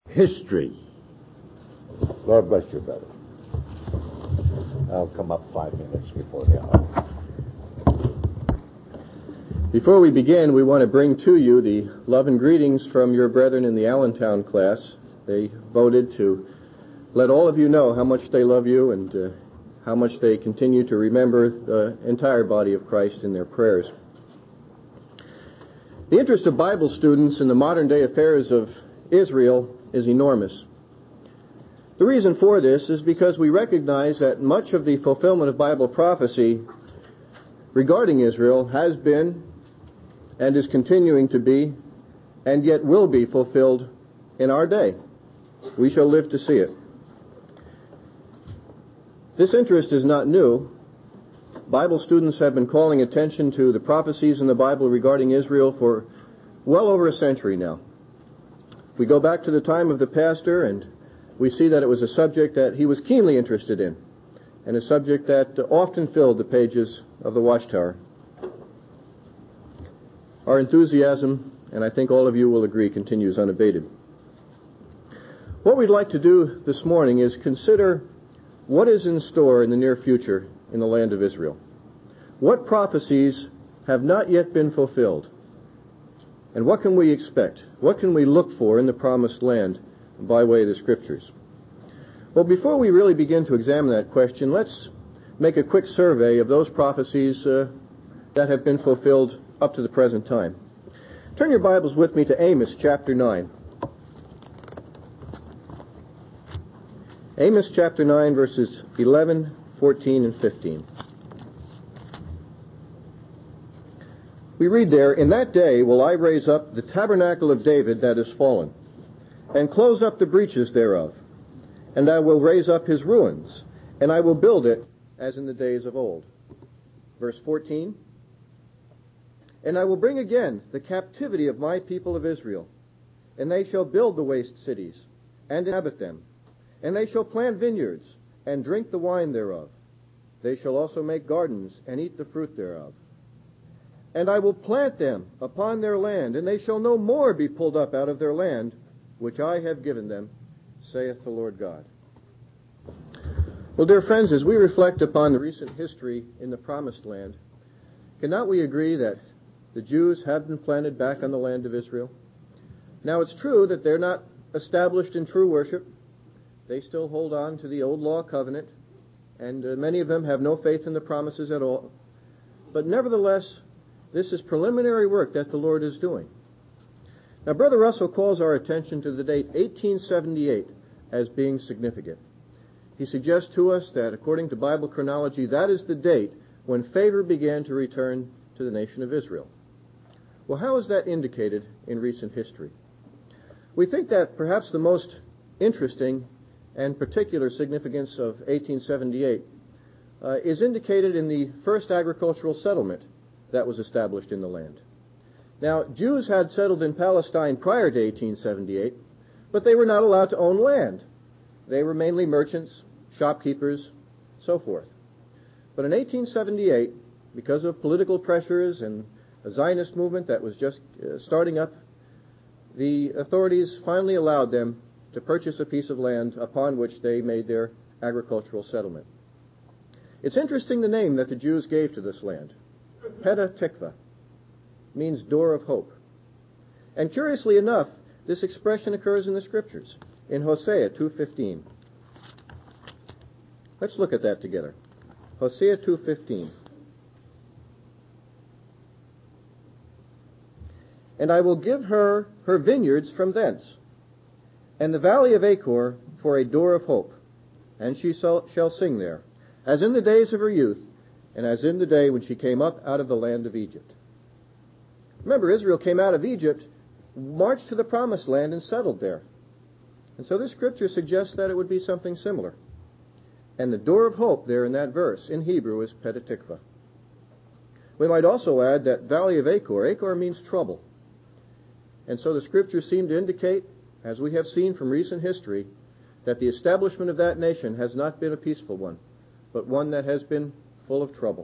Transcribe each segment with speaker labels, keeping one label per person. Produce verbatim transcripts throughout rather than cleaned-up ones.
Speaker 1: history. Lord bless you, brother. I'll come up five minutes before the hour.
Speaker 2: Before we begin, we want to bring to you the love and greetings from your brethren in the Allentown class. They voted to let all of you know how much they love you and uh, how much they continue to remember the entire body of Christ in their prayers. The interest of Bible students in the modern-day affairs of Israel is enormous. The reason for this is because we recognize that much of the fulfillment of Bible prophecy regarding Israel has been and is continuing to be and yet will be fulfilled in our day. We shall live to see it. This interest is not new. Bible students have been calling attention to the prophecies in the Bible regarding Israel for well over a century now. We go back to the time of the pastor and we see that it was a subject that he was keenly interested in and a subject that often filled the pages of the Watchtower. Our enthusiasm, and I think all of you will agree, continues unabated. What we'd like to do this morning is consider what is in store in the near future in the land of Israel. What prophecies have not yet been fulfilled? And what can we expect? What can we look for in the promised land by way of the Scriptures? Well, before we really begin to examine that question, let's make a quick survey of those prophecies uh, that have been fulfilled up to the present time. Turn your Bibles with me to Amos chapter nine. Amos chapter nine, verses eleven, fourteen, and fifteen. We read there, "In that day will I raise up the tabernacle of David that is fallen, and close up the breaches thereof. And I will raise up his ruins, and I will build it as in the days of old." Verse fourteen, "And I will bring again the captivity of my people of Israel, and they shall build the waste cities, and inhabit them. And they shall plant vineyards, and drink the wine thereof. They shall also make gardens, and eat the fruit thereof. And I will plant them upon their land, and they shall no more be pulled up out of their land, which I have given them, saith the Lord God." Well, dear friends, as we reflect upon the recent history in the Promised Land, cannot we agree that the Jews have been planted back on the land of Israel? Now, it's true that they're not established in true worship. They still hold on to the old law covenant, and uh, many of them have no faith in the promises at all. But nevertheless, this is preliminary work that the Lord is doing. Now, Brother Russell calls our attention to the date eighteen seventy-eight as being significant. He suggests to us that, according to Bible chronology, that is the date when favor began to return to the nation of Israel. Well, how is that indicated in recent history? We think that perhaps the most interesting and particular significance of eighteen seventy-eight uh, is indicated in the first agricultural settlement that was established in the land. Now, Jews had settled in Palestine prior to eighteen seventy-eight, but they were not allowed to own land. They were mainly merchants, shopkeepers, so forth. But in eighteen seventy-eight, because of political pressures and a Zionist movement that was just uh, starting up, the authorities finally allowed them to purchase a piece of land upon which they made their agricultural settlement. It's interesting the name that the Jews gave to this land. Petah Tikva means door of hope. And curiously enough, this expression occurs in the Scriptures, in Hosea two fifteen. Let's look at that together. Hosea two fifteen. "And I will give her her vineyards from thence, and the valley of Achor for a door of hope, and she shall sing there, as in the days of her youth, and as in the day when she came up out of the land of Egypt." Remember, Israel came out of Egypt, marched to the Promised Land, and settled there. And so this scripture suggests that it would be something similar. And the door of hope there in that verse, in Hebrew, is Petah Tikva. We might also add that valley of Achor. Achor means trouble. And so the scriptures seem to indicate, as we have seen from recent history, that the establishment of that nation has not been a peaceful one, but one that has been full of trouble.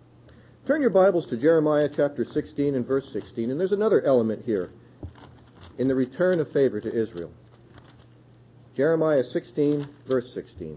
Speaker 2: Turn your Bibles to Jeremiah chapter sixteen and verse sixteen, and there's another element here in the return of favor to Israel. Jeremiah sixteen, verse sixteen.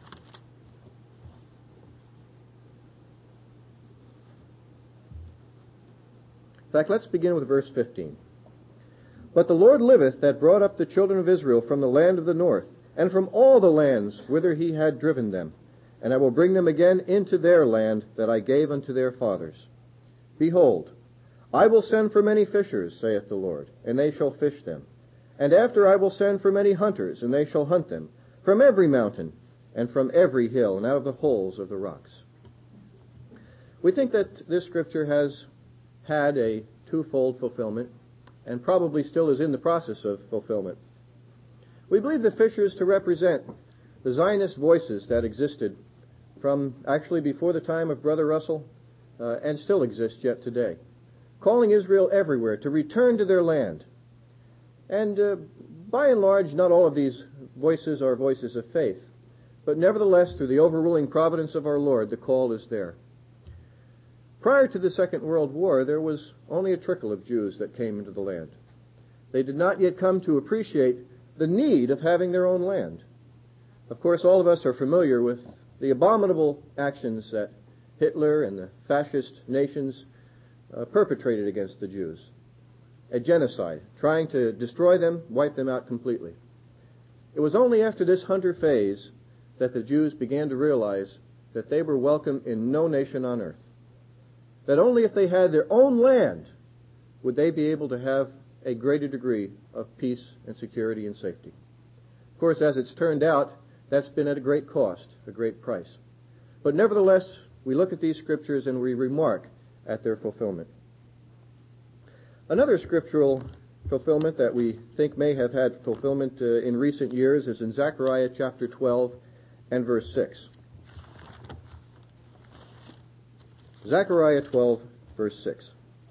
Speaker 2: In fact, let's begin with verse fifteen. But the Lord liveth that brought up the children of Israel from the land of the north, and from all the lands whither he had driven them. And I will bring them again into their land that I gave unto their fathers. Behold, I will send for many fishers, saith the Lord, and they shall fish them. And after I will send for many hunters, and they shall hunt them, from every mountain, and from every hill, and out of the holes of the rocks. We think that this scripture has had a twofold fulfillment, and probably still is in the process of fulfillment. We believe the fishers to represent the Zionist voices that existed from actually before the time of Brother Russell, uh, and still exist yet today, calling Israel everywhere to return to their land. And uh, by and large, not all of these voices are voices of faith, but nevertheless, through the overruling providence of our Lord, the call is there. Prior to the Second World War, there was only a trickle of Jews that came into the land. They did not yet come to appreciate the need of having their own land. Of course, all of us are familiar with the abominable actions that Hitler and the fascist nations uh, perpetrated against the Jews. A genocide, trying to destroy them, wipe them out completely. It was only after this hunter phase that the Jews began to realize that they were welcome in no nation on earth. That only if they had their own land would they be able to have a greater degree of peace and security and safety. Of course, as it's turned out, that's been at a great cost, a great price. But nevertheless, we look at these scriptures and we remark at their fulfillment. Another scriptural fulfillment that we think may have had fulfillment uh, in recent years is in Zechariah chapter twelve and verse six. Zechariah twelve, verse six.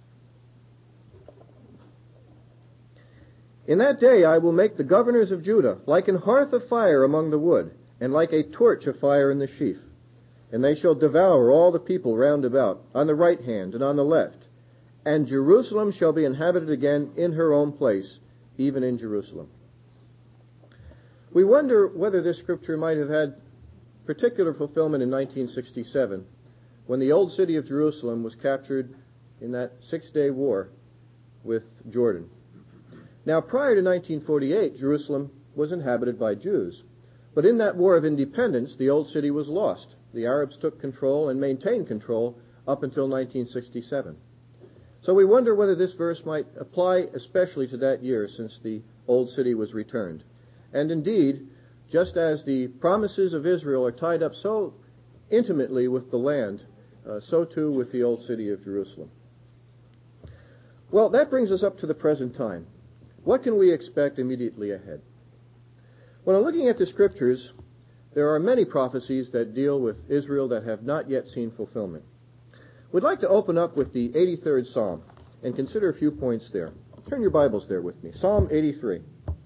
Speaker 2: In that day I will make the governors of Judah like an hearth of fire among the wood, and like a torch of fire in the sheaf. And they shall devour all the people round about, on the right hand and on the left. And Jerusalem shall be inhabited again in her own place, even in Jerusalem. We wonder whether this scripture might have had particular fulfillment in nineteen sixty-seven, when the old city of Jerusalem was captured in that six-day war with Jordan. Now, prior to nineteen forty-eight, Jerusalem was inhabited by Jews. But in that war of independence, the old city was lost. The Arabs took control and maintained control up until nineteen sixty-seven. So we wonder whether this verse might apply especially to that year, since the old city was returned. And indeed, just as the promises of Israel are tied up so intimately with the land, uh, so too with the old city of Jerusalem. Well, that brings us up to the present time. What can we expect immediately ahead? When I'm looking at the scriptures, there are many prophecies that deal with Israel that have not yet seen fulfillment. We'd like to open up with the eighty-third Psalm and consider a few points there. Turn your Bibles there with me. Psalm eighty-three.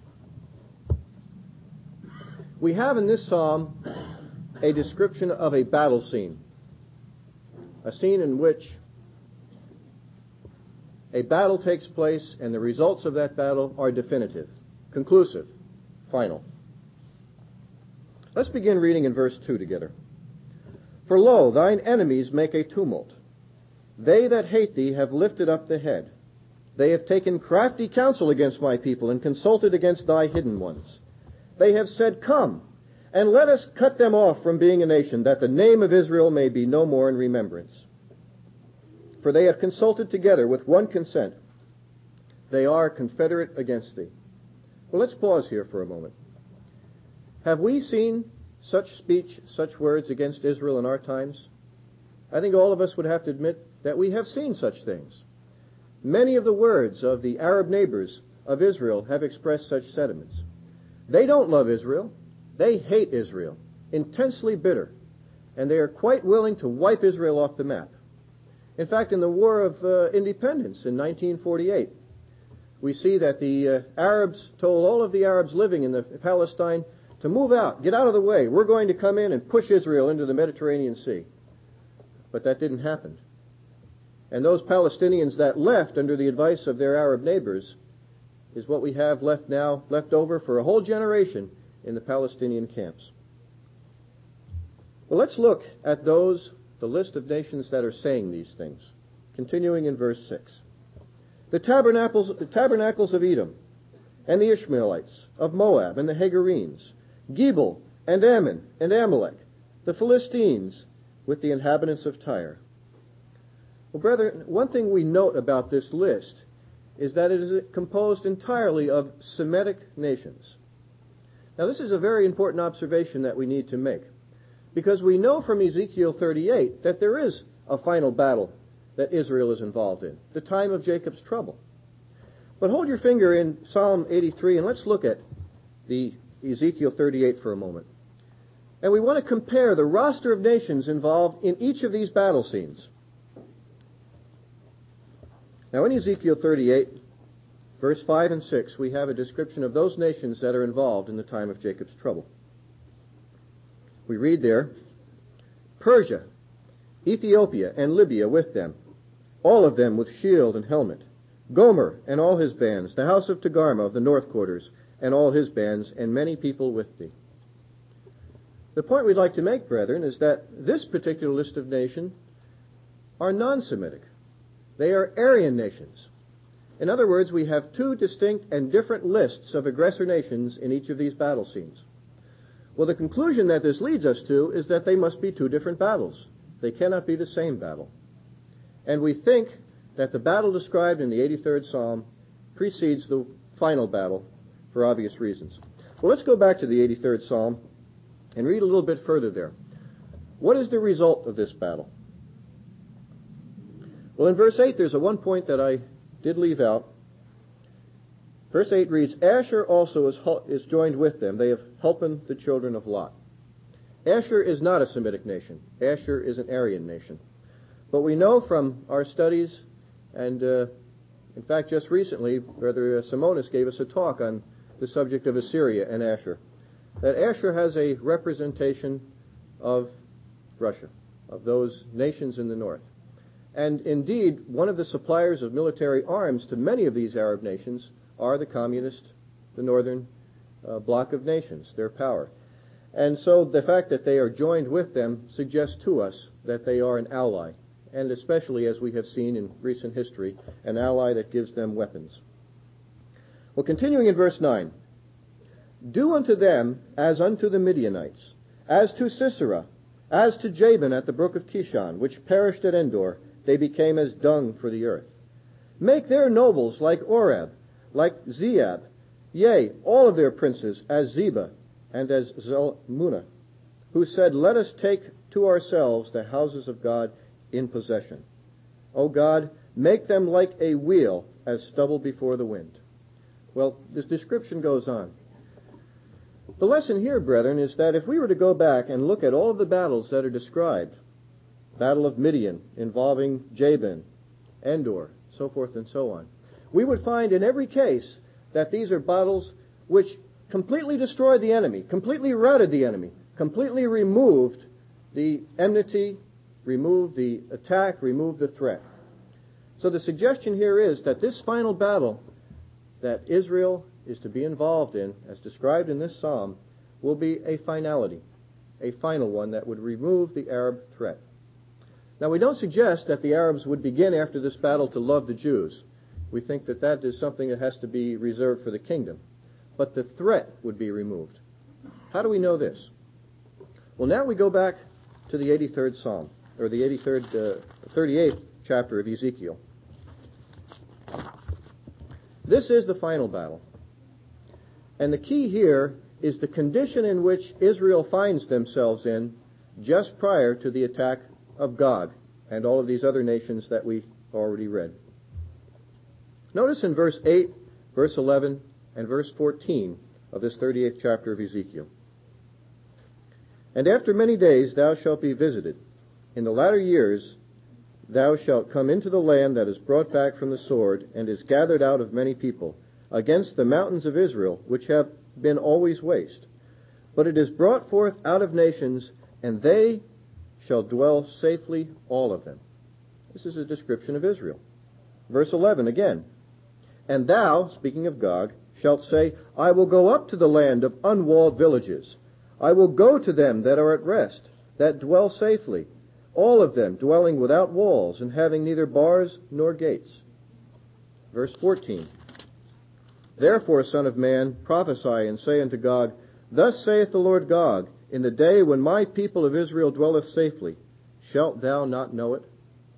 Speaker 2: We have in this psalm a description of a battle scene, a scene in which a battle takes place and the results of that battle are definitive, conclusive, final. Let's begin reading in verse two together. For lo, thine enemies make a tumult. They that hate thee have lifted up the head. They have taken crafty counsel against my people and consulted against thy hidden ones. They have said, Come, and let us cut them off from being a nation, that the name of Israel may be no more in remembrance. For they have consulted together with one consent. They are confederate against thee. Well, let's pause here for a moment. Have we seen such speech, such words against Israel in our times? I think all of us would have to admit that we have seen such things. Many of the words of the Arab neighbors of Israel have expressed such sentiments. They don't love Israel. They hate Israel, intensely bitter, and they are quite willing to wipe Israel off the map. In fact, in the War of uh, Independence in nineteen forty-eight, we see that the uh, Arabs told all of the Arabs living in the Palestine to move out, get out of the way. We're going to come in and push Israel into the Mediterranean Sea. But that didn't happen. And those Palestinians that left under the advice of their Arab neighbors is what we have left now, left over for a whole generation in the Palestinian camps. Well, let's look at those, the list of nations that are saying these things. Continuing in verse six. The tabernacles, the tabernacles of Edom, and the Ishmaelites, of Moab, and the Hagarenes, Gebal, and Ammon, and Amalek, the Philistines, with the inhabitants of Tyre. Well, brethren, one thing we note about this list is that it is composed entirely of Semitic nations. Now, this is a very important observation that we need to make, because we know from Ezekiel thirty-eight that there is a final battle that Israel is involved in, the time of Jacob's trouble. But hold your finger in Psalm eighty-three, and let's look at the Ezekiel thirty-eight for a moment. And we want to compare the roster of nations involved in each of these battle scenes. Now, in Ezekiel thirty-eight, verse five and six, we have a description of those nations that are involved in the time of Jacob's trouble. We read there, Persia, Ethiopia, and Libya with them, all of them with shield and helmet, Gomer and all his bands, the house of Togarmah of the north quarters, and all his bands, and many people with thee. The point we'd like to make, brethren, is that this particular list of nations are non-Semitic. They are Aryan nations. In other words, we have two distinct and different lists of aggressor nations in each of these battle scenes. Well, the conclusion that this leads us to is that they must be two different battles. They cannot be the same battle. And we think that the battle described in the eighty-third Psalm precedes the final battle for obvious reasons. Well, let's go back to the eighty-third Psalm and read a little bit further there. What is the result of this battle? Well, in verse eight, there's a one point that I did leave out. Verse eight reads, Asher also is, is joined with them. They have helped the children of Lot. Asher is not a Semitic nation. Asher is an Aryan nation. But we know from our studies, and uh, in fact just recently, Brother Simonis gave us a talk on the subject of Assyria and Asher, that Asher has a representation of Russia, of those nations in the north. And indeed, one of the suppliers of military arms to many of these Arab nations are the communist, the northern uh, bloc of nations, their power. And so the fact that they are joined with them suggests to us that they are an ally, and especially, as we have seen in recent history, an ally that gives them weapons. Well, continuing in verse nine, Do unto them as unto the Midianites, as to Sisera, as to Jabin at the brook of Kishon, which perished at Endor, they became as dung for the earth. Make their nobles like Oreb, like Zeab, yea, all of their princes as Zeba, and as Zalmunna, who said, Let us take to ourselves the houses of God in possession. O God, make them like a wheel, as stubble before the wind. Well, this description goes on. The lesson here, brethren, is that if we were to go back and look at all of the battles that are described, Battle of Midian involving Jabin, Endor, so forth and so on, we would find in every case that these are battles which completely destroyed the enemy, completely routed the enemy, completely removed the enmity, removed the attack, removed the threat. So the suggestion here is that this final battle that Israel is to be involved in, as described in this psalm, will be a finality, a final one that would remove the Arab threat. Now, we don't suggest that the Arabs would begin after this battle to love the Jews. We think that that is something that has to be reserved for the kingdom. But the threat would be removed. How do we know this? Well, now we go back to the eighty-third Psalm, or the eighty-third, uh, thirty-eighth chapter of Ezekiel. This is the final battle. And the key here is the condition in which Israel finds themselves in just prior to the attack of Gog and all of these other nations that we already read. Notice in verse eight, verse eleven, and verse fourteen of this thirty-eighth chapter of Ezekiel. And after many days thou shalt be visited. In the latter years thou shalt come into the land that is brought back from the sword, and is gathered out of many people, against the mountains of Israel, which have been always waste. But it is brought forth out of nations, and they shall dwell safely, all of them. This is a description of Israel. Verse eleven again. And thou, speaking of Gog, shalt say, I will go up to the land of unwalled villages. I will go to them that are at rest, that dwell safely, all of them dwelling without walls, and having neither bars nor gates. Verse fourteen. Therefore, son of man, prophesy, and say unto Gog, Thus saith the Lord God, in the day when my people of Israel dwelleth safely, shalt thou not know it?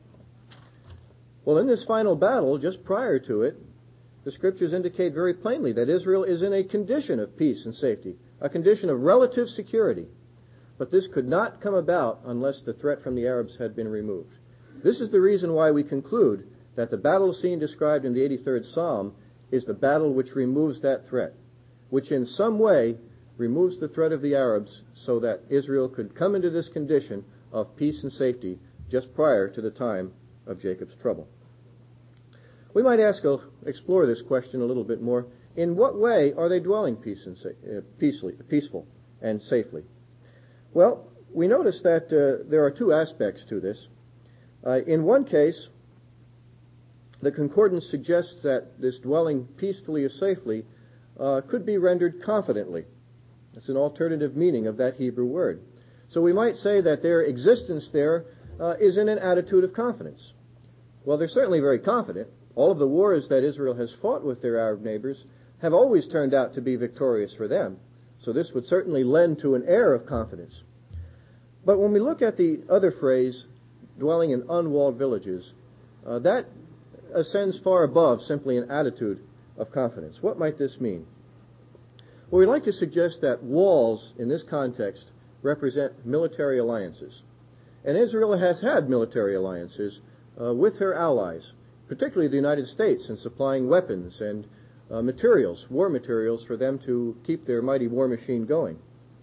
Speaker 2: Well, in this final battle, just prior to it, the Scriptures indicate very plainly that Israel is in a condition of peace and safety, a condition of relative security. But this could not come about unless the threat from the Arabs had been removed. This is the reason why we conclude that the battle scene described in the eighty-third Psalm is the battle which removes that threat, which in some way removes the threat of the Arabs so that Israel could come into this condition of peace and safety just prior to the time of Jacob's trouble. We might ask, uh, explore this question a little bit more. In what way are they dwelling peace and sa- uh, peacefully, peaceful and safely? Well, we notice that uh, there are two aspects to this. Uh, in one case, the concordance suggests that this dwelling peacefully or safely uh, could be rendered confidently. It's an alternative meaning of that Hebrew word. So we might say that their existence there uh, is in an attitude of confidence. Well, they're certainly very confident. All of the wars that Israel has fought with their Arab neighbors have always turned out to be victorious for them. So this would certainly lend to an air of confidence. But when we look at the other phrase, dwelling in unwalled villages, uh, that ascends far above simply an attitude of confidence. What might this mean? Well, we'd like to suggest that walls, in this context, represent military alliances. And Israel has had military alliances uh, with her allies, particularly the United States, in supplying weapons and uh, materials, war materials, for them to keep their mighty war machine going.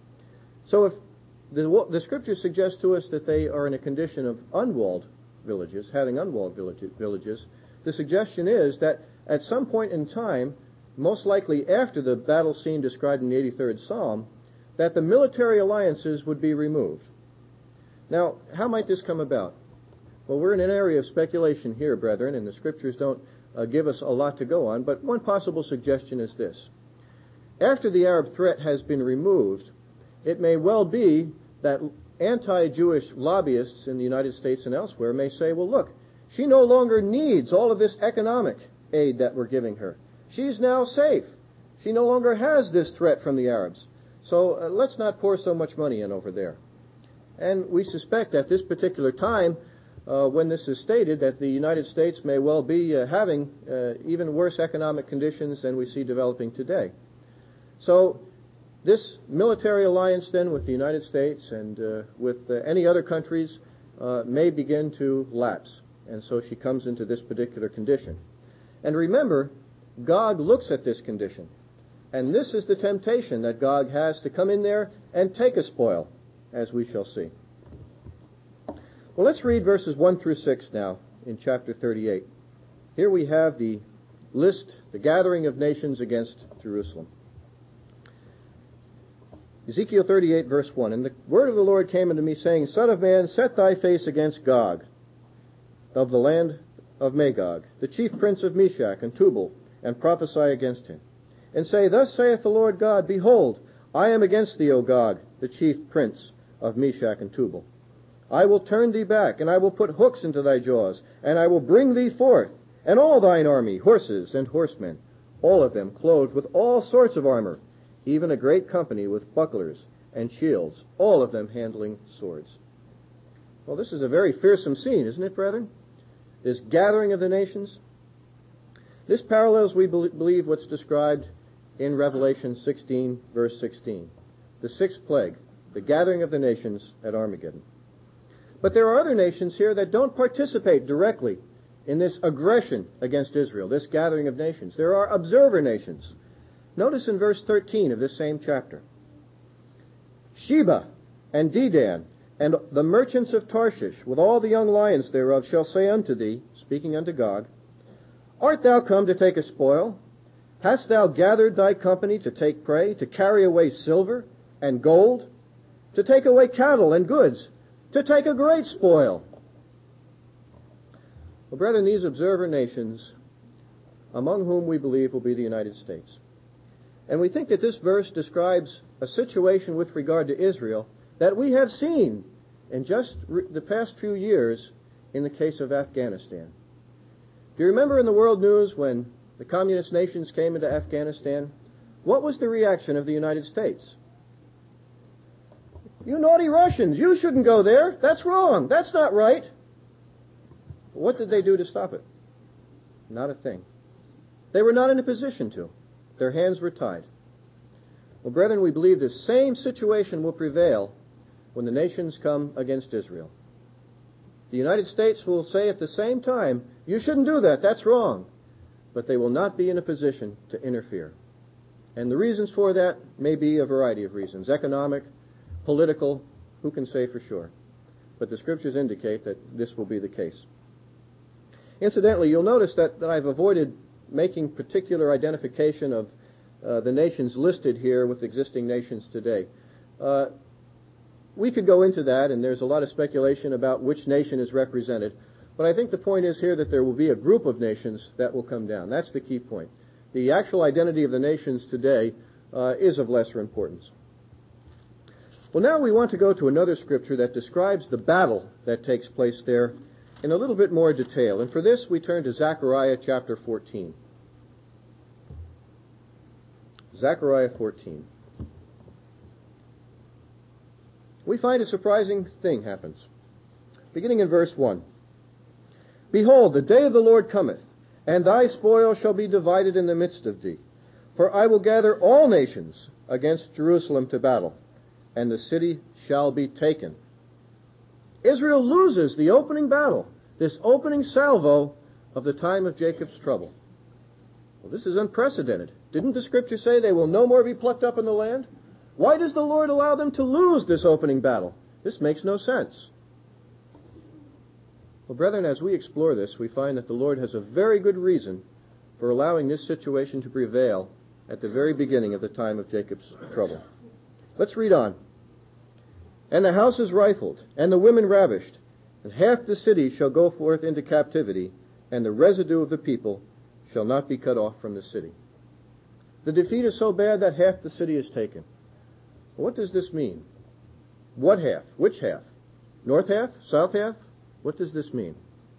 Speaker 2: So if the, the Scriptures suggest to us that they are in a condition of unwalled villages, having unwalled village, villages, the suggestion is that at some point in time, most likely after the battle scene described in the eighty-third Psalm, that the military alliances would be removed. Now, how might this come about? Well, we're in an area of speculation here, brethren, and the Scriptures don't uh, give us a lot to go on, but one possible suggestion is this. After the Arab threat has been removed, it may well be that anti-Jewish lobbyists in the United States and elsewhere may say, well, look, she no longer needs all of this economic aid that we're giving her. She's now safe. She no longer has this threat from the Arabs. So uh, let's not pour so much money in over there. And we suspect at this particular time, uh, when this is stated, that the United States may well be uh, having uh, even worse economic conditions than we see developing today. So this military alliance then with the United States and uh, with uh, any other countries uh, may begin to lapse. And so she comes into this particular condition. And remember, Gog looks at this condition. And this is the temptation that Gog has to come in there and take a spoil, as we shall see. Well, let's read verses one through six now in chapter thirty-eight. Here we have the list, the gathering of nations against Jerusalem. Ezekiel thirty-eight, verse one. And the word of the Lord came unto me, saying, Son of man, set thy face against Gog, of the land of Magog, the chief prince of Meshach and Tubal, and prophesy against him. And say, Thus saith the Lord God, Behold, I am against thee, O Gog, the chief prince of Meshach and Tubal. I will turn thee back, and I will put hooks into thy jaws, and I will bring thee forth, and all thine army, horses and horsemen, all of them clothed with all sorts of armor, even a great company with bucklers and shields, all of them handling swords. Well, this is a very fearsome scene, isn't it, brethren? This gathering of the nations. This parallels, we believe, what's described in Revelation sixteen, verse sixteen. The sixth plague, the gathering of the nations at Armageddon. But there are other nations here that don't participate directly in this aggression against Israel, this gathering of nations. There are observer nations. Notice in verse thirteen of this same chapter. Sheba and Dedan and the merchants of Tarshish, with all the young lions thereof, shall say unto thee, speaking unto Gog, Art thou come to take a spoil? Hast thou gathered thy company to take prey, to carry away silver and gold, to take away cattle and goods, to take a great spoil? Well, brethren, these observer nations among whom we believe will be the United States. And we think that this verse describes a situation with regard to Israel that we have seen in just re- the past few years in the case of Afghanistan. Do you remember in the world news when the communist nations came into Afghanistan? What was the reaction of the United States? You naughty Russians, you shouldn't go there. That's wrong. That's not right. What did they do to stop it? Not a thing. They were not in a position to. Their hands were tied. Well, brethren, we believe the same situation will prevail when the nations come against Israel. The United States will say at the same time, you shouldn't do that, that's wrong. But they will not be in a position to interfere. And the reasons for that may be a variety of reasons. Economic, political, who can say for sure? But the Scriptures indicate that this will be the case. Incidentally, you'll notice that, that I've avoided making particular identification of uh, the nations listed here with existing nations today. Uh, we could go into that, and there's a lot of speculation about which nation is represented. But I think the point is here that there will be a group of nations that will come down. That's the key point. The actual identity of the nations today uh, is of lesser importance. Well, now we want to go to another scripture that describes the battle that takes place there in a little bit more detail. And for this, we turn to Zechariah chapter fourteen. Zechariah fourteen. We find a surprising thing happens. Beginning in verse one. Behold, the day of the Lord cometh, and thy spoil shall be divided in the midst of thee. For I will gather all nations against Jerusalem to battle, and the city shall be taken. Israel loses the opening battle, this opening salvo of the time of Jacob's trouble. Well, this is unprecedented. Didn't the Scripture say they will no more be plucked up in the land? Why does the Lord allow them to lose this opening battle? This makes no sense. Well, brethren, as we explore this, we find that the Lord has a very good reason for allowing this situation to prevail at the very beginning of the time of Jacob's trouble. Let's read on. And the houses rifled, and the women ravished, and half the city shall go forth into captivity, and the residue of the people shall not be cut off from the city. The defeat is so bad that half the city is taken. What does this mean? What half? Which half? North half? South half? What does this mean?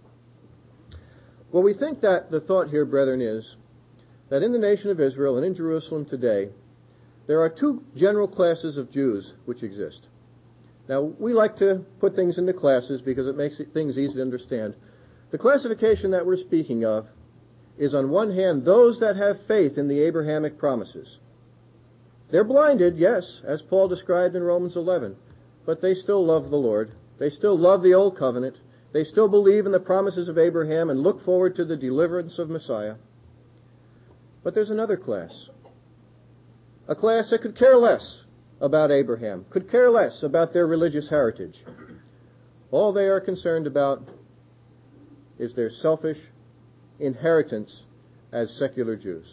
Speaker 2: Well, we think that the thought here, brethren, is that in the nation of Israel and in Jerusalem today, there are two general classes of Jews which exist. Now, we like to put things into classes because it makes things easy to understand. The classification that we're speaking of is, on one hand, those that have faith in the Abrahamic promises. They're blinded, yes, as Paul described in Romans eleven, but they still love the Lord. They still love the Old Covenant. They still believe in the promises of Abraham and look forward to the deliverance of Messiah. But there's another class. A class that could care less about Abraham, could care less about their religious heritage. All they are concerned about is their selfish inheritance as secular Jews.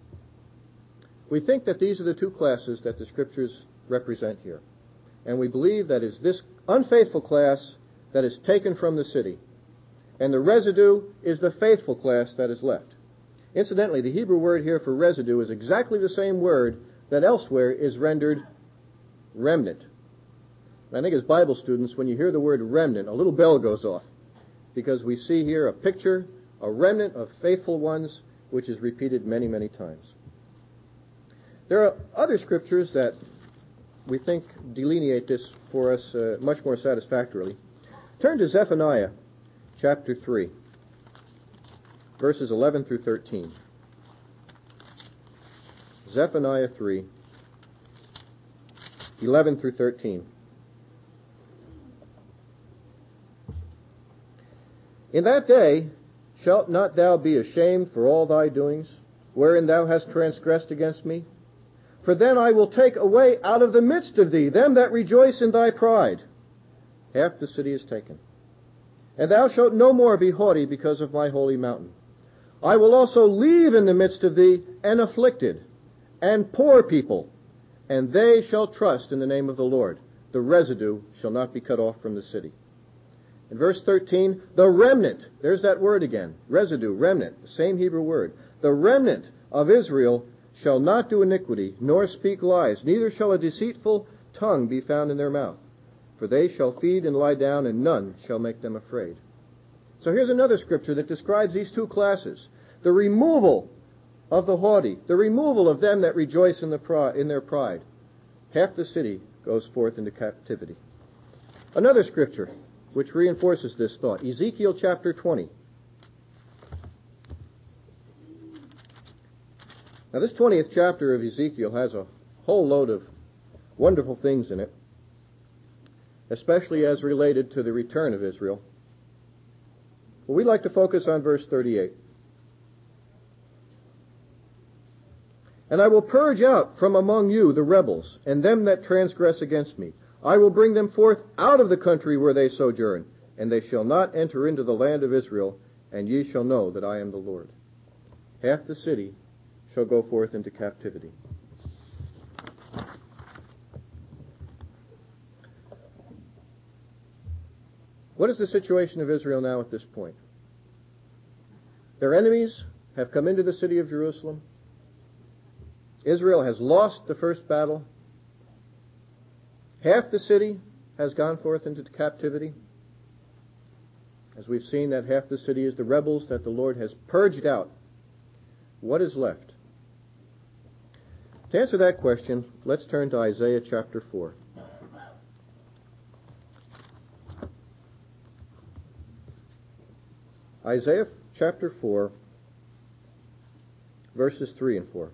Speaker 2: We think that these are the two classes that the Scriptures represent here. And we believe that is this unfaithful class that is taken from the city, and the residue is the faithful class that is left. Incidentally, the Hebrew word here for residue is exactly the same word that elsewhere is rendered remnant. I think as Bible students, when you hear the word remnant, a little bell goes off, because we see here a picture, a remnant of faithful ones, which is repeated many, many times. There are other scriptures that we think delineate this for us uh, much more satisfactorily. Turn to Zephaniah chapter three, verses eleven through thirteen. Zephaniah three, eleven through thirteen. In that day shalt not thou be ashamed for all thy doings, wherein thou hast transgressed against me? For then I will take away out of the midst of thee them that rejoice in thy pride. Half the city is taken. And thou shalt no more be haughty because of my holy mountain. I will also leave in the midst of thee an afflicted and poor people, and they shall trust in the name of the Lord. The residue shall not be cut off from the city. In verse thirteen, the remnant, there's that word again, residue, remnant, the same Hebrew word. The remnant of Israel shall not do iniquity, nor speak lies, neither shall a deceitful tongue be found in their mouth. For they shall feed and lie down, and none shall make them afraid. So here's another scripture that describes these two classes. The removal of the haughty, the removal of them that rejoice in, the pri- in their pride. Half the city goes forth into captivity. Another scripture which reinforces this thought, Ezekiel chapter twenty. Now this twentieth chapter of Ezekiel has a whole load of wonderful things in it, especially as related to the return of Israel. Well, we'd like to focus on verse thirty-eight. And I will purge out from among you the rebels, and them that transgress against me. I will bring them forth out of the country where they sojourn, and they shall not enter into the land of Israel, and ye shall know that I am the Lord. Half the city shall go forth into captivity. What is the situation of Israel now at this point? Their enemies have come into the city of Jerusalem. Israel has lost the first battle. Half the city has gone forth into captivity. As we've seen, that half the city is the rebels that the Lord has purged out. What is left? To answer that question, let's turn to Isaiah chapter four. Isaiah chapter four, verses three and four.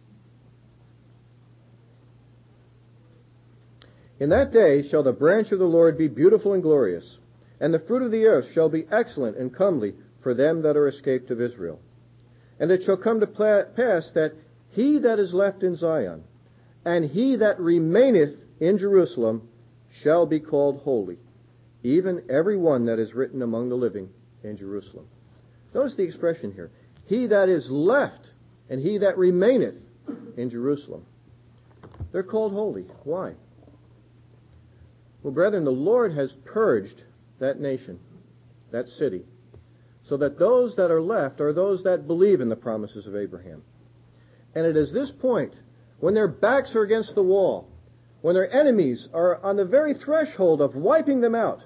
Speaker 2: In that day shall the branch of the Lord be beautiful and glorious, and the fruit of the earth shall be excellent and comely for them that are escaped of Israel. And it shall come to pass that he that is left in Zion, and he that remaineth in Jerusalem, shall be called holy, even every one that is written among the living in Jerusalem. Notice the expression here. He that is left, and he that remaineth in Jerusalem. They're called holy. Why? Well, brethren, the Lord has purged that nation, that city, so that those that are left are those that believe in the promises of Abraham. And it is this point, when their backs are against the wall, when their enemies are on the very threshold of wiping them out,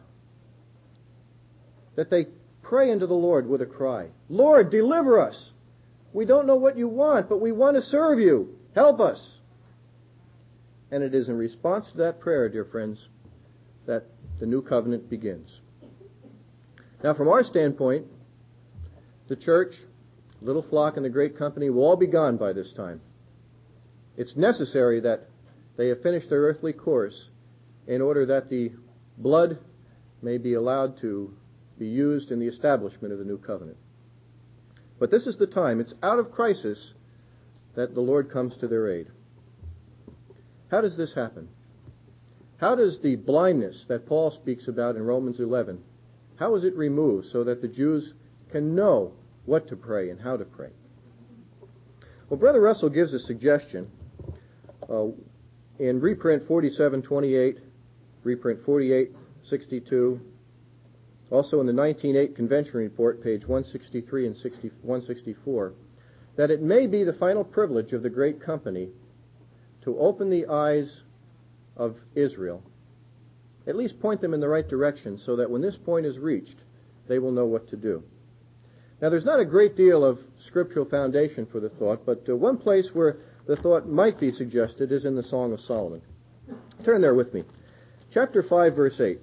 Speaker 2: that they pray unto the Lord with a cry, Lord, deliver us. We don't know what you want, but we want to serve you. Help us. And it is in response to that prayer, dear friends, that the new covenant begins. Now, from our standpoint, the church, little flock, and the great company will all be gone by this time. It's necessary that they have finished their earthly course in order that the blood may be allowed to be used in the establishment of the new covenant. But this is the time. It's out of crisis that the Lord comes to their aid. How does this happen? How does the blindness that Paul speaks about in Romans eleven, how is it removed so that the Jews can know what to pray and how to pray? Well, Brother Russell gives a suggestion uh, in reprint forty-seven twenty-eight, reprint forty-eight sixty-two, also in the nineteen oh eight Convention Report, page one sixty-three and one sixty-four, that it may be the final privilege of the great company to open the eyes of Israel, at least point them in the right direction so that when this point is reached, they will know what to do. Now, there's not a great deal of scriptural foundation for the thought, but uh, one place where the thought might be suggested is in the Song of Solomon. Turn there with me. Chapter five, verse eight.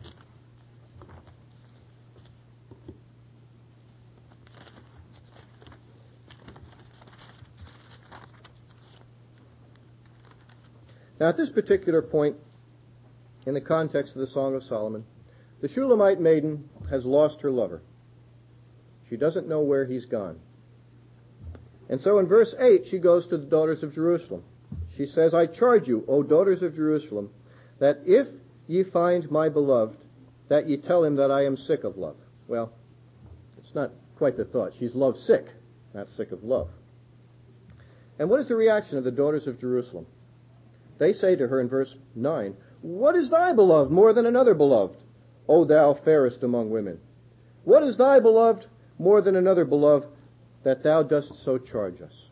Speaker 2: Now, at this particular point, in the context of the Song of Solomon, the Shulamite maiden has lost her lover. She doesn't know where he's gone. And so in verse eight, she goes to the daughters of Jerusalem. She says, I charge you, O daughters of Jerusalem, that if ye find my beloved, that ye tell him that I am sick of love. Well, it's not quite the thought. She's love sick, not sick of love. And what is the reaction of the daughters of Jerusalem? They say to her in verse nine, What is thy beloved more than another beloved, O thou fairest among women? What is thy beloved more than another beloved, that thou dost so charge us?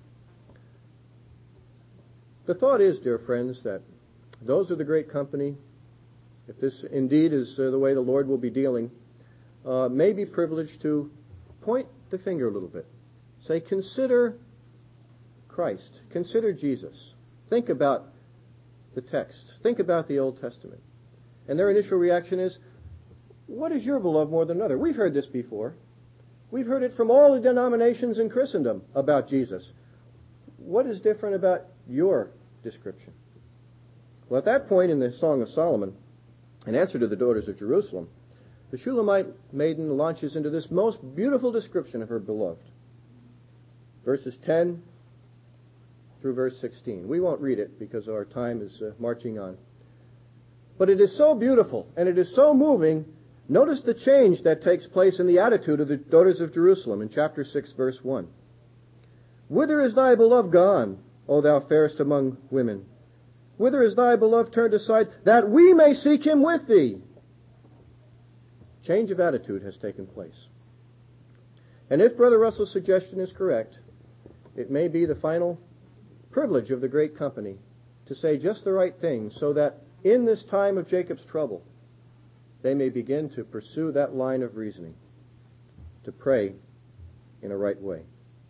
Speaker 2: The thought is, dear friends, that those of the great company, if this indeed is uh, the way the Lord will be dealing, uh, may be privileged to point the finger a little bit. Say, consider Christ. Consider Jesus. Think about the text. Think about the Old Testament. And their initial reaction is, what is your beloved more than another? We've heard this before. We've heard it from all the denominations in Christendom about Jesus. What is different about your description? Well, at that point in the Song of Solomon, in answer to the daughters of Jerusalem, the Shulamite maiden launches into this most beautiful description of her beloved. Verses ten through verse sixteen. We won't read it because our time is uh, marching on. But it is so beautiful and it is so moving. Notice the change that takes place in the attitude of the daughters of Jerusalem in chapter six, verse one. Whither is thy beloved gone, O thou fairest among women? Whither is thy beloved turned aside, that we may seek him with thee? Change of attitude has taken place. And if Brother Russell's suggestion is correct, it may be the final privilege of the great company to say just the right thing so that in this time of Jacob's trouble, they may begin to pursue that line of reasoning, to pray in a right way.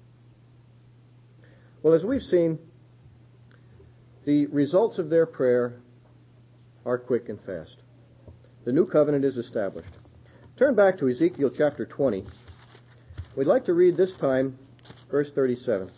Speaker 2: Well, as we've seen, the results of their prayer are quick and fast. The new covenant is established. Turn back to Ezekiel chapter twenty. We'd like to read this time verse thirty-seven.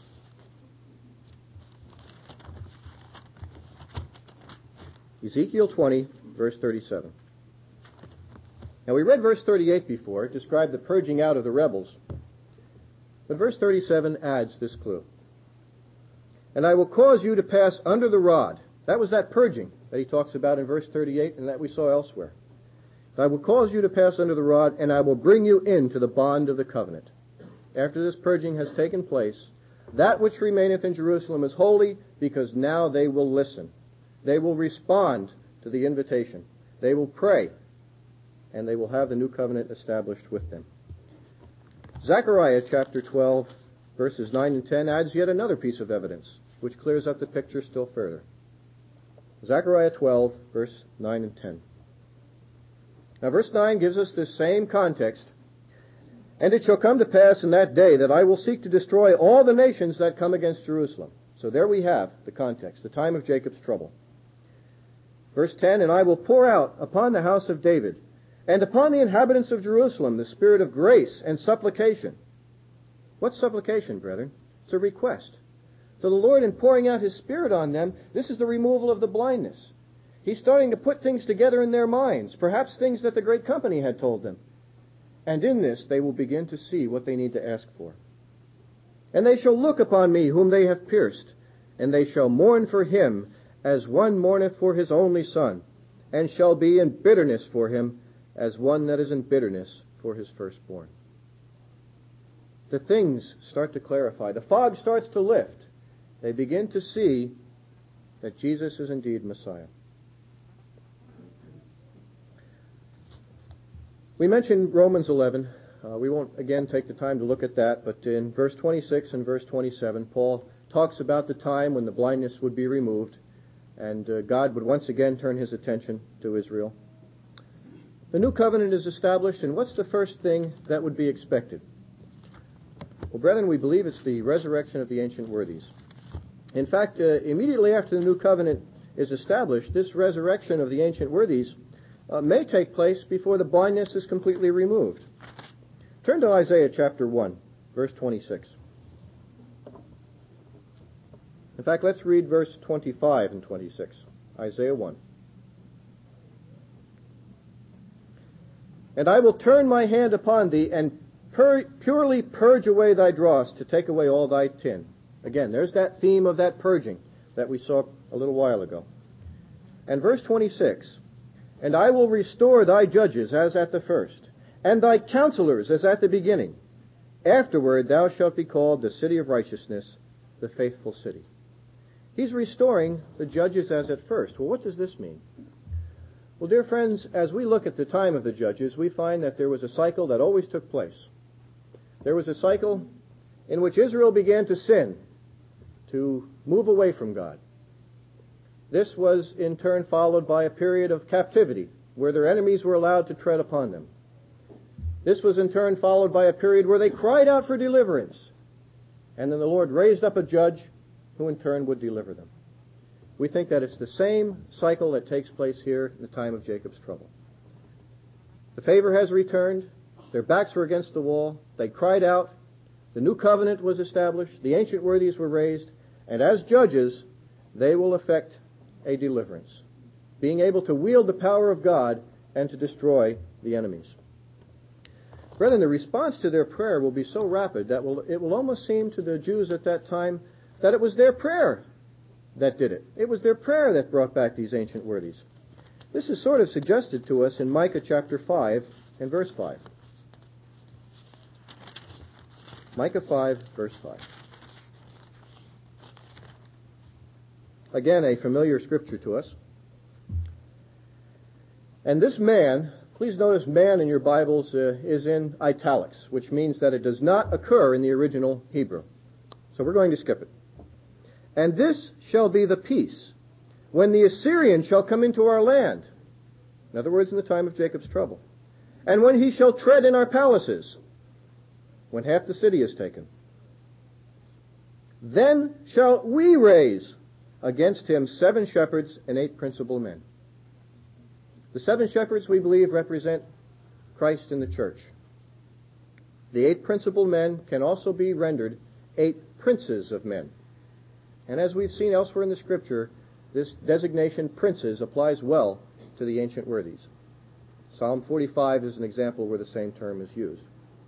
Speaker 2: Ezekiel twenty, verse thirty-seven. Now, we read verse thirty-eight before. It described the purging out of the rebels. But verse thirty-seven adds this clue. And I will cause you to pass under the rod. That was that purging that he talks about in verse thirty-eight and that we saw elsewhere. I will cause you to pass under the rod, and I will bring you into the bond of the covenant. After this purging has taken place, that which remaineth in Jerusalem is holy, because now they will listen. They will respond to the invitation. They will pray, and they will have the new covenant established with them. Zechariah chapter twelve, verses nine and ten adds yet another piece of evidence, which clears up the picture still further. Zechariah twelve, verse nine and ten. Now, verse nine gives us this same context. And it shall come to pass in that day that I will seek to destroy all the nations that come against Jerusalem. So there we have the context, the time of Jacob's trouble. Verse ten, and I will pour out upon the house of David and upon the inhabitants of Jerusalem the spirit of grace and supplication. What's supplication, brethren? It's a request. So the Lord, in pouring out his Spirit on them, this is the removal of the blindness. He's starting to put things together in their minds, perhaps things that the great company had told them. And in this they will begin to see what they need to ask for. And they shall look upon me whom they have pierced, and they shall mourn for him as one mourneth for his only son, and shall be in bitterness for him as one that is in bitterness for his firstborn. The things start to clarify. The fog starts to lift. They begin to see that Jesus is indeed Messiah. We mentioned Romans eleven. Uh, we won't again take the time to look at that, but in verse twenty-six and verse twenty-seven, Paul talks about the time when the blindness would be removed and uh, God would once again turn his attention to Israel. The new covenant is established, and what's the first thing that would be expected? Well, brethren, we believe it's the resurrection of the ancient worthies. In fact, uh, immediately after the new covenant is established, this resurrection of the ancient worthies uh, may take place before the blindness is completely removed. Turn to Isaiah chapter one, verse twenty-six. In fact, let's read verse twenty-five and twenty-six. Isaiah one. And I will turn my hand upon thee, and pur- purely purge away thy dross, to take away all thy tin. Again, there's that theme of that purging that we saw a little while ago. And verse twenty-six. And I will restore thy judges as at the first, and thy counselors as at the beginning. Afterward thou shalt be called the city of righteousness, the faithful city. He's restoring the judges as at first. Well, what does this mean? Well, dear friends, as we look at the time of the judges, we find that there was a cycle that always took place. There was a cycle in which Israel began to sin, to move away from God. This was in turn followed by a period of captivity, where their enemies were allowed to tread upon them. This was in turn followed by a period where they cried out for deliverance, and then the Lord raised up a judge who in turn would deliver them. We think that it's the same cycle that takes place here in the time of Jacob's trouble. The favor has returned. Their backs were against the wall. They cried out. The new covenant was established. The ancient worthies were raised. And as judges, they will effect a deliverance, being able to wield the power of God and to destroy the enemies. Brethren, the response to their prayer will be so rapid that will, it will almost seem to the Jews at that time that it was their prayer that did it. It was their prayer that brought back these ancient worthies. This is sort of suggested to us in Micah chapter five and verse five. Micah five, verse five. Again, a familiar scripture to us. And this man, please notice man in your Bibles uh, is in italics, which means that it does not occur in the original Hebrew. So we're going to skip it. And this shall be the peace when the Assyrian shall come into our land. In other words, in the time of Jacob's trouble. And when he shall tread in our palaces, when half the city is taken. Then shall we raise against him seven shepherds and eight principal men. The seven shepherds, we believe, represent Christ in the church. The eight principal men can also be rendered eight princes of men. And as we've seen elsewhere in the Scripture, this designation, princes, applies well to the ancient worthies. Psalm forty-five is an example where the same term is used.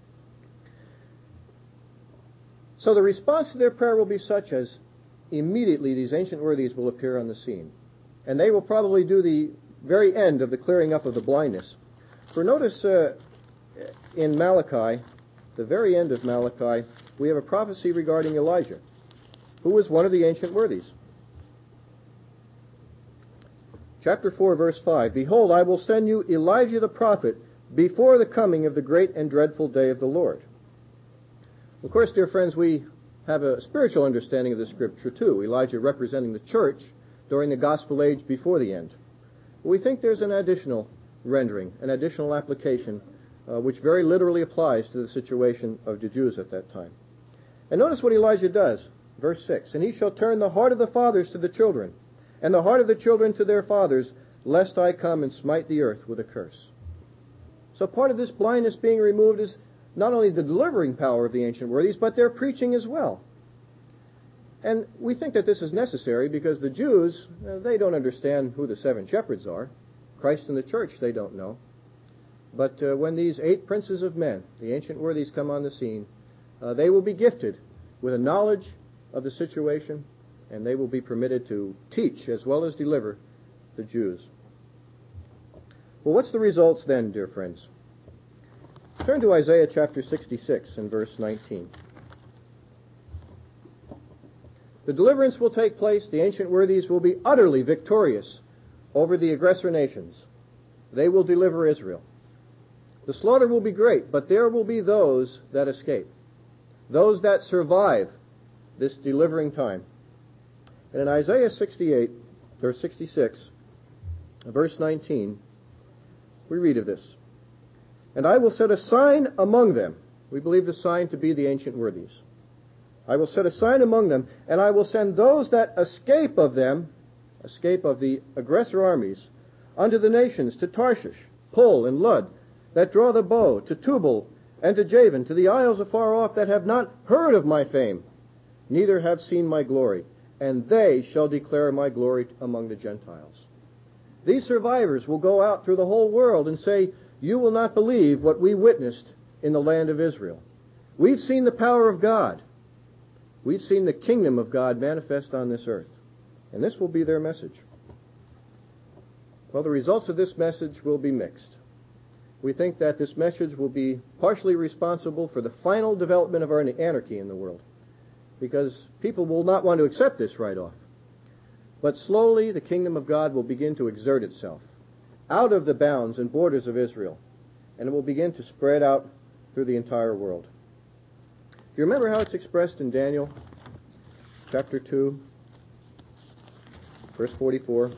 Speaker 2: So the response to their prayer will be such as immediately these ancient worthies will appear on the scene. And they will probably do the very end of the clearing up of the blindness. For notice uh, in Malachi, the very end of Malachi, we have a prophecy regarding Elijah, who was one of the ancient worthies. Chapter four, verse five, Behold, I will send you Elijah the prophet before the coming of the great and dreadful day of the Lord. Of course, dear friends, we have a spiritual understanding of the Scripture too, Elijah representing the church during the gospel age before the end. We think there's an additional rendering, an additional application, uh, which very literally applies to the situation of the Jews at that time. And notice what Elijah does, verse six, And he shall turn the heart of the fathers to the children, and the heart of the children to their fathers, lest I come and smite the earth with a curse. So part of this blindness being removed is not only the delivering power of the ancient worthies, but their preaching as well. And we think that this is necessary because the Jews, uh, they don't understand who the seven shepherds are. Christ and the church, they don't know. But uh, when these eight princes of men, the ancient worthies, come on the scene, uh, they will be gifted with a knowledge of the situation, and they will be permitted to teach as well as deliver the Jews. Well, what's the results then, dear friends? Turn to Isaiah chapter sixty-six and verse nineteen. The deliverance will take place. The ancient worthies will be utterly victorious over the aggressor nations. They will deliver Israel. The slaughter will be great, but there will be those that escape, those that survive this delivering time. And in Isaiah sixty-eight, verse sixty-six, verse nineteen, we read of this. And I will set a sign among them. We believe the sign to be the ancient worthies. I will set a sign among them, and I will send those that escape of them, escape of the aggressor armies, unto the nations, to Tarshish, Pul, and Lud, that draw the bow, to Tubal, and to Javan, to the isles afar off, that have not heard of my fame, neither have seen my glory, and they shall declare my glory among the Gentiles. These survivors will go out through the whole world and say, you will not believe what we witnessed in the land of Israel. We've seen the power of God. We've seen the kingdom of God manifest on this earth. And this will be their message. Well, the results of this message will be mixed. We think that this message will be partially responsible for the final development of our anarchy in the world, because people will not want to accept this right off. But slowly the kingdom of God will begin to exert itself out of the bounds and borders of Israel, and it will begin to spread out through the entire world. you remember how it's expressed in Daniel chapter two, verse forty-four?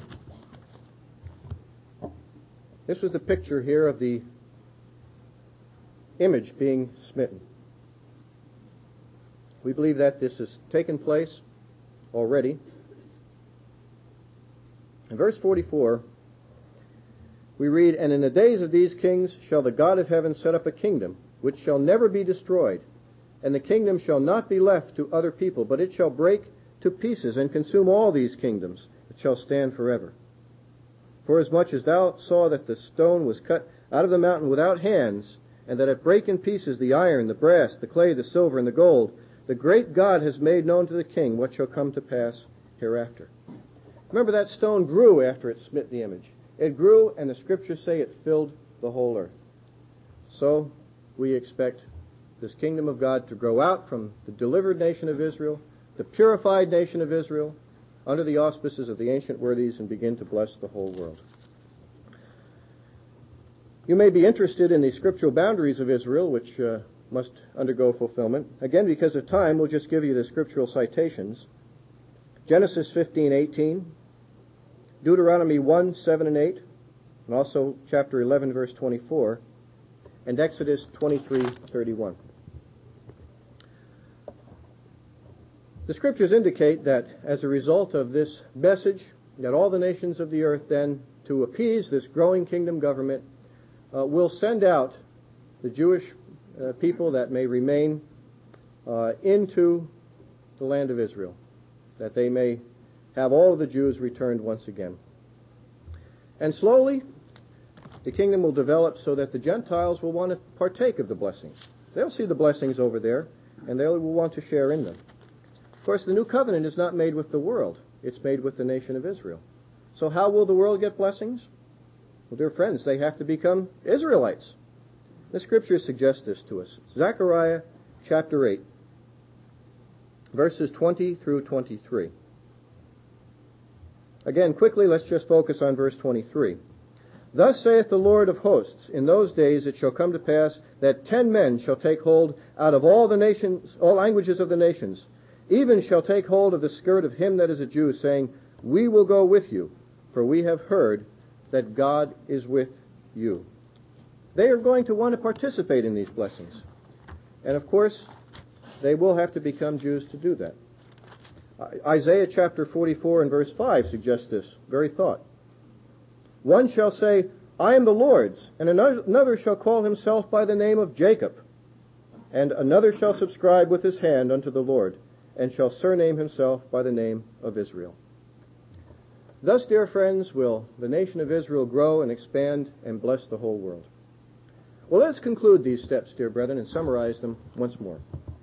Speaker 2: This was the picture here of the image being smitten. We believe that this has taken place already. In verse forty-four, we read, "And in the days of these kings shall the God of heaven set up a kingdom, which shall never be destroyed, and the kingdom shall not be left to other people, but it shall break to pieces and consume all these kingdoms, it shall stand forever. Forasmuch as thou saw that the stone was cut out of the mountain without hands, and that it brake in pieces the iron, the brass, the clay, the silver, and the gold, the great God has made known to the king what shall come to pass hereafter." Remember, that stone grew after it smit the image. It grew, and the scriptures say it filled the whole earth. So we expect this kingdom of God to grow out from the delivered nation of Israel, the purified nation of Israel, under the auspices of the ancient worthies, and begin to bless the whole world. You may be interested in the scriptural boundaries of Israel, which uh, must undergo fulfillment. Again, because of time, we'll just give you the scriptural citations. Genesis fifteen eighteen, Deuteronomy one seven and eight, and also chapter eleven, verse twenty-four, and Exodus twenty-three thirty-one. The scriptures indicate that as a result of this message, that all the nations of the earth then, to appease this growing kingdom government, uh, will send out the Jewish uh, people that may remain uh, into the land of Israel, that they may have all of the Jews returned once again. And slowly, the kingdom will develop so that the Gentiles will want to partake of the blessings. They'll see the blessings over there, and they will want to share in them. Of course, the new covenant is not made with the world. It's made with the nation of Israel. So how will the world get blessings? Well, dear friends, they have to become Israelites. The scriptures suggest this to us. Zechariah chapter eight, verses twenty through twenty-three. Again, quickly, let's just focus on verse twenty-three. "Thus saith the Lord of hosts, in those days it shall come to pass that ten men shall take hold out of all the nations, all languages of the nations, even shall take hold of the skirt of him that is a Jew, saying, We will go with you, for we have heard that God is with you." They are going to want to participate in these blessings. And of course, they will have to become Jews to do that. Isaiah chapter forty-four and verse five suggests this very thought. "One shall say, I am the Lord's, and another shall call himself by the name of Jacob, and another shall subscribe with his hand unto the Lord, and shall surname himself by the name of Israel." Thus, dear friends, will the nation of Israel grow and expand and bless the whole world. Well, let's conclude these steps, dear brethren, and summarize them once more.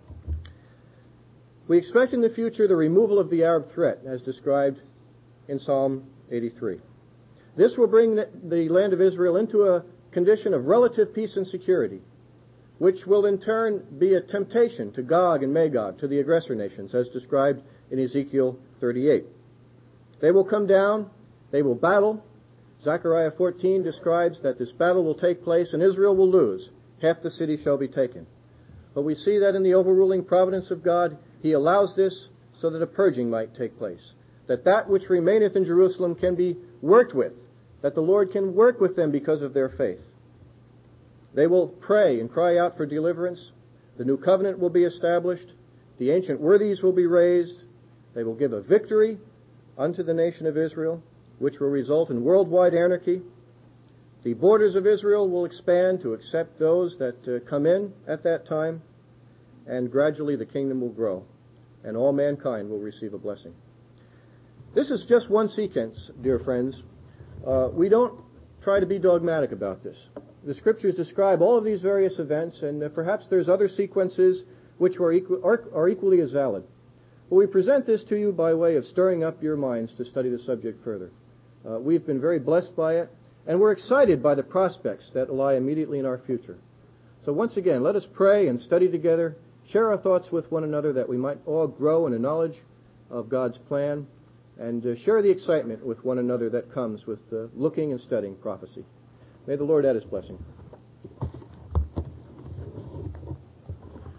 Speaker 2: We expect in the future the removal of the Arab threat, as described in Psalm eighty-three. This will bring the land of Israel into a condition of relative peace and security, which will in turn be a temptation to Gog and Magog, to the aggressor nations, as described in Ezekiel thirty-eight. They will come down, they will battle. Zechariah fourteen describes that this battle will take place and Israel will lose. Half the city shall be taken. But we see that in the overruling providence of God, He allows this so that a purging might take place, that that which remaineth in Jerusalem can be worked with, that the Lord can work with them because of their faith. They will pray and cry out for deliverance. The new covenant will be established. The ancient worthies will be raised. They will give a victory unto the nation of Israel, which will result in worldwide anarchy. The borders of Israel will expand to accept those that uh, come in at that time, and gradually the kingdom will grow, and all mankind will receive a blessing. This is just one sequence, dear friends. Uh, we don't try to be dogmatic about this. The scriptures describe all of these various events, and uh, perhaps there's other sequences which are, equ- are, are equally as valid. But we present this to you by way of stirring up your minds to study the subject further. Uh, we've been very blessed by it, and we're excited by the prospects that lie immediately in our future. So once again, let us pray and study together, share our thoughts with one another that we might all grow in a knowledge of God's plan, and uh, share the excitement with one another that comes with uh, looking and studying prophecy. May the Lord add His blessing.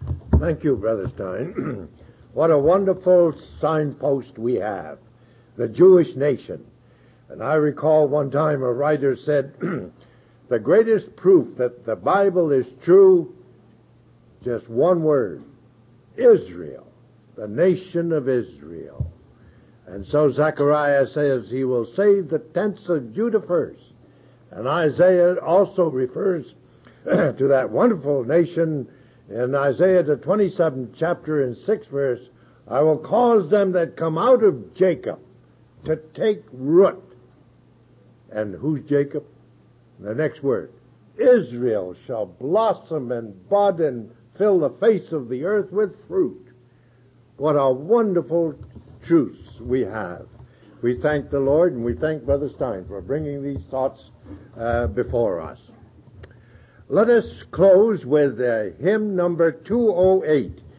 Speaker 1: Thank you, Brother Stein. What a wonderful signpost we have, the Jewish nation. And I recall one time a writer said, the greatest proof that the Bible is true, just one word, Israel, the nation of Israel. And so Zechariah says he will save the tents of Judah first. And Isaiah also refers to that wonderful nation in Isaiah the twenty-seventh chapter and sixth verse. I will cause them that come out of Jacob to take root. And who's Jacob? The next word. Israel shall blossom and bud and fill the face of the earth with fruit. What a wonderful truth we have. We thank the Lord, and we thank Brother Stein for bringing these thoughts uh, before us. Let us close with uh, hymn number two oh eight.